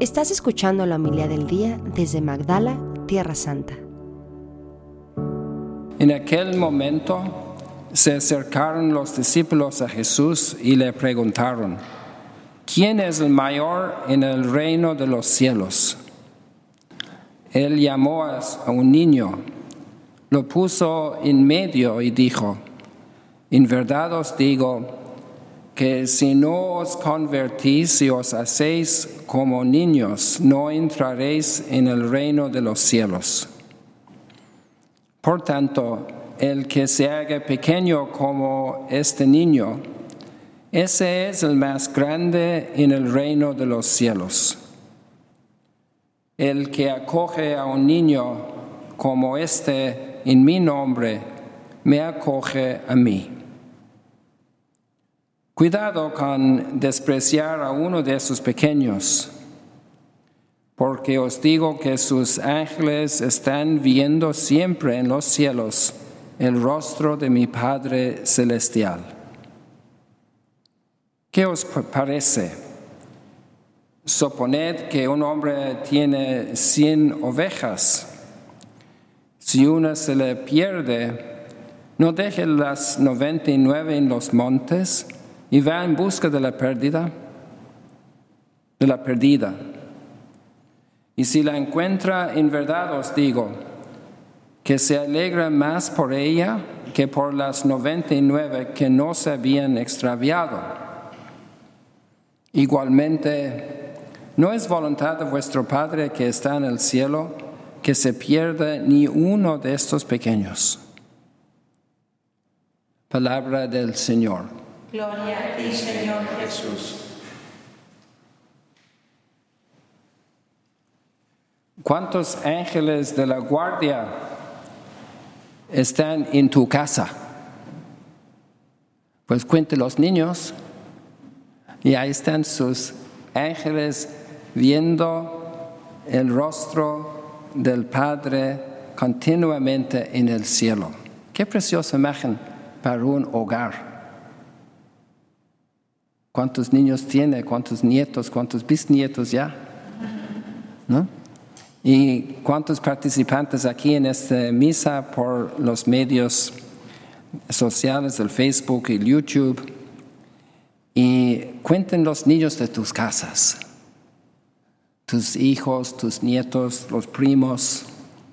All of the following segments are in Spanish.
Estás escuchando la homilía del día desde Magdala, Tierra Santa. En aquel momento se acercaron los discípulos a Jesús y le preguntaron: ¿quién es el mayor en el reino de los cielos? Él llamó a un niño, lo puso en medio y dijo: en verdad os digo que si no os convertís y os hacéis como niños, no entraréis en el reino de los cielos. Por tanto, el que se haga pequeño como este niño, ese es el más grande en el reino de los cielos. El que acoge a un niño como este en mi nombre, me acoge a mí. Cuidado con despreciar a uno de esos pequeños, porque os digo que sus ángeles están viendo siempre en los cielos el rostro de mi Padre Celestial. ¿Qué os parece? Suponed que un hombre tiene 100 ovejas. Si una se le pierde, no deje las 99 en los montes y va en busca de la perdida. Y si la encuentra, en verdad os digo, que se alegra más por ella que por las 99 que no se habían extraviado. Igualmente, no es voluntad de vuestro Padre que está en el cielo que se pierda ni uno de estos pequeños. Palabra del Señor. Gloria a ti, Señor Jesús. ¿Cuántos ángeles de la guardia están en tu casa? Pues cuente los niños y ahí están sus ángeles viendo el rostro del Padre continuamente en el cielo. Qué preciosa imagen para un hogar. ¿Cuántos niños tiene? ¿Cuántos nietos? ¿Cuántos bisnietos ya? ¿No? ¿Y cuántos participantes aquí en esta misa por los medios sociales del Facebook y YouTube? Y cuenten los niños de tus casas, tus hijos, tus nietos, los primos,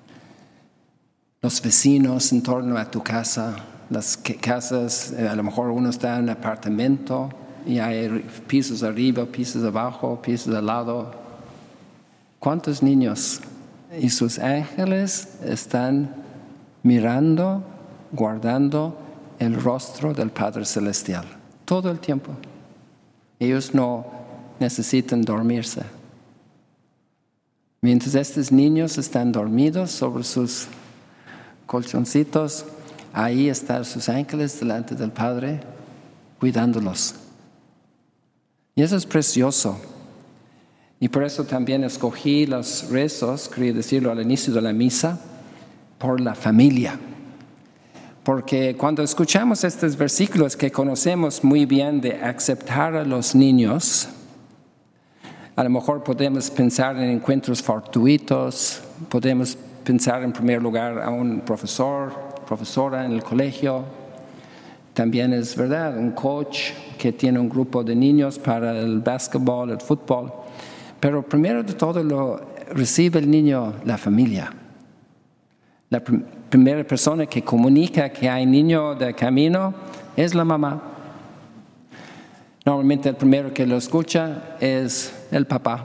los vecinos en torno a tu casa, las casas, a lo mejor uno está en un apartamento y hay pisos arriba, pisos abajo, pisos al lado. ¿Cuántos niños y sus ángeles están mirando, guardando el rostro del Padre Celestial todo el tiempo? Ellos no necesitan dormirse. Mientras estos niños están dormidos sobre sus colchoncitos, ahí están sus ángeles delante del Padre cuidándolos. Y eso es precioso. Y por eso también escogí los rezos, quería decirlo al inicio de la misa, por la familia. Porque cuando escuchamos estos versículos que conocemos muy bien de aceptar a los niños, a lo mejor podemos pensar en encuentros fortuitos, podemos pensar en primer lugar a un profesora en el colegio. También es verdad, un coach que tiene un grupo de niños para el básquetbol, el fútbol. Pero primero de todo lo recibe el niño la familia. La primera persona que comunica que hay niño de camino es la mamá. Normalmente el primero que lo escucha es el papá.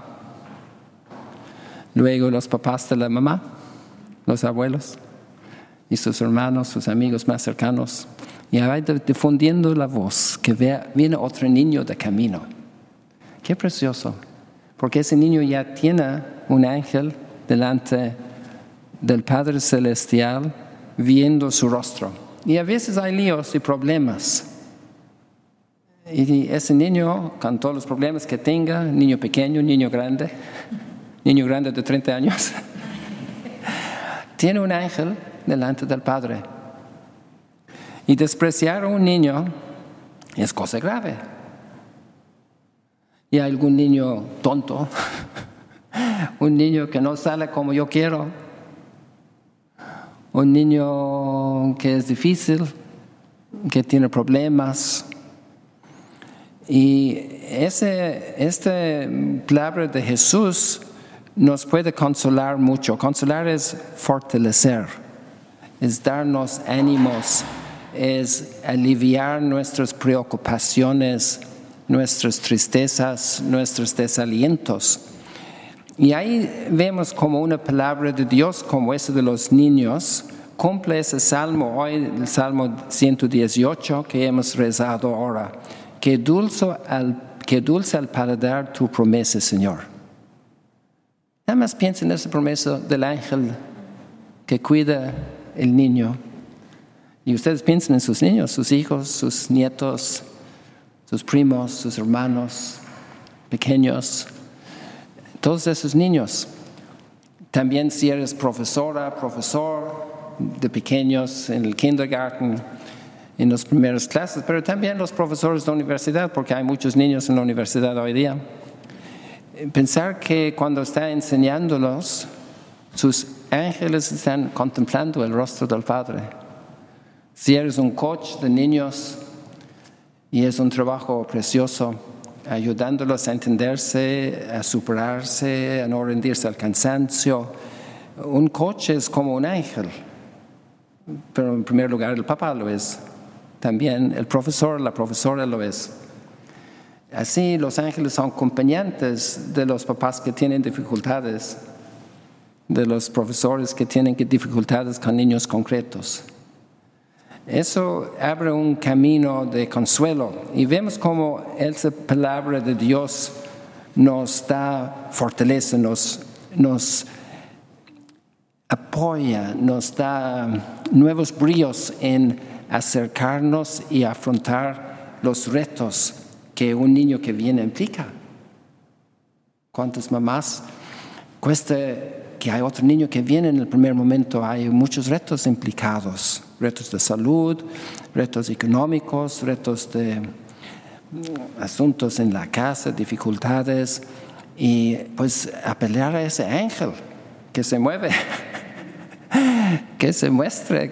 Luego los papás de la mamá, los abuelos y sus hermanos, sus amigos más cercanos. Y va difundiendo la voz que viene otro niño de camino. Qué precioso. Porque ese niño ya tiene un ángel delante del Padre Celestial viendo su rostro. Y a veces hay líos y problemas. Y ese niño, con todos los problemas que tenga, niño pequeño, niño grande de 30 años, tiene un ángel delante del Padre. Y despreciar a un niño es cosa grave. Y hay algún niño tonto Un niño que no sale como yo quiero. Un niño que es difícil, que tiene problemas. Y esta palabra de Jesús nos puede consolar mucho. Consolar es fortalecer, es darnos ánimos, es aliviar nuestras preocupaciones, nuestras tristezas, nuestros desalientos. Y ahí vemos como una palabra de Dios como esa de los niños cumple ese salmo, hoy el Salmo 118 que hemos rezado ahora. Que dulce al paladar tu promesa, Señor. Nada más piensa en esa promesa del ángel que cuida el niño. Y ustedes piensan en sus niños, sus hijos, sus nietos, sus primos, sus hermanos pequeños, todos esos niños. También si eres profesora, profesor de pequeños en el kindergarten, en las primeras clases, pero también los profesores de universidad, porque hay muchos niños en la universidad hoy día. Pensar que cuando está enseñándolos, sus ángeles están contemplando el rostro del Padre. Si eres un coach de niños, y es un trabajo precioso, ayudándolos a entenderse, a superarse, a no rendirse al cansancio. Un coach es como un ángel, pero en primer lugar el papá lo es. También el profesor, la profesora lo es. Así los ángeles son acompañantes de los papás que tienen dificultades, de los profesores que tienen dificultades con niños concretos. Eso abre un camino de consuelo y vemos cómo esa palabra de Dios nos da fortaleza, nos apoya, nos da nuevos bríos en acercarnos y afrontar los retos que un niño que viene implica. ¿Cuántas mamás cuesta que hay otro niño que viene en el primer momento? Hay muchos retos implicados, retos de salud, retos económicos, retos de asuntos en la casa, dificultades, y pues apelar a ese ángel que se mueve, que se muestre,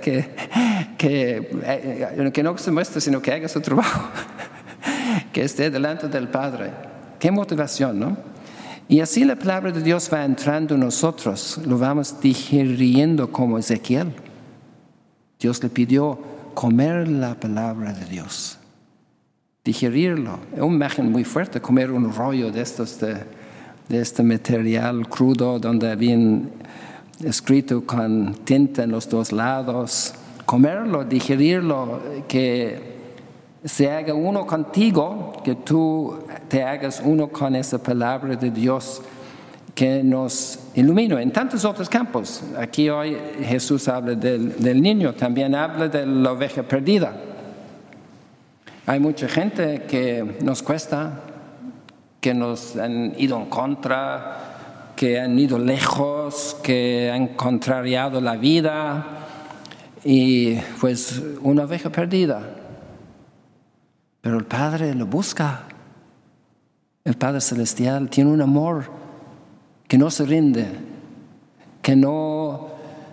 que no se muestre, sino que haga su trabajo, que esté delante del Padre. Qué motivación, ¿no? Y así la palabra de Dios va entrando en nosotros, lo vamos digiriendo como Ezequiel. Dios le pidió comer la palabra de Dios, digerirlo. Es una imagen muy fuerte, comer un rollo de estos de este material crudo donde habían escrito con tinta en los dos lados. Comerlo, digerirlo, que se haga uno contigo, que tú te hagas uno con esa palabra de Dios que nos ilumina en tantos otros campos. Aquí hoy Jesús habla del niño, también habla de la oveja perdida. Hay mucha gente que nos cuesta, que nos han ido en contra, que han ido lejos, que han contrariado la vida, y pues una oveja perdida. Pero el Padre lo busca. El Padre Celestial tiene un amor que no se rinde, que no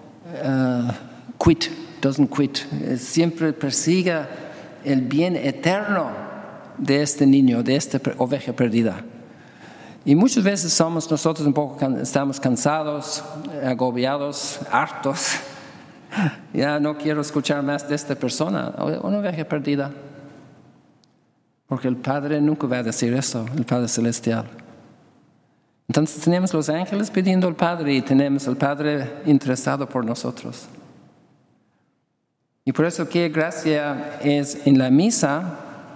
doesn't quit. Siempre persiga el bien eterno de este niño, de esta oveja perdida. Y muchas veces nosotros estamos cansados, agobiados, hartos. Ya no quiero escuchar más de esta persona, una oveja perdida. Porque el Padre nunca va a decir eso, el Padre Celestial. Entonces tenemos los ángeles pidiendo al Padre y tenemos al Padre interesado por nosotros. Y por eso qué gracia es en la misa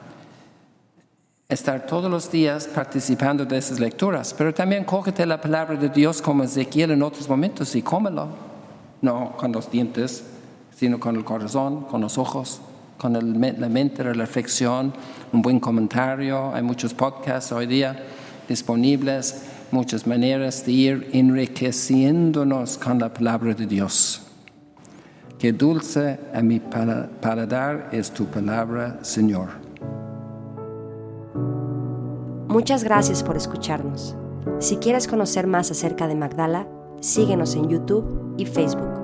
estar todos los días participando de esas lecturas. Pero también cógete la palabra de Dios como Ezequiel en otros momentos y cómelo. No con los dientes, sino con el corazón, con los ojos, con la mente, la reflexión, un buen comentario. Hay muchos podcasts hoy día disponibles, muchas maneras de ir enriqueciéndonos con la palabra de Dios. Qué dulce a mi paladar es tu palabra, Señor. Muchas gracias por escucharnos. Si quieres conocer más acerca de Magdala, síguenos en YouTube y Facebook.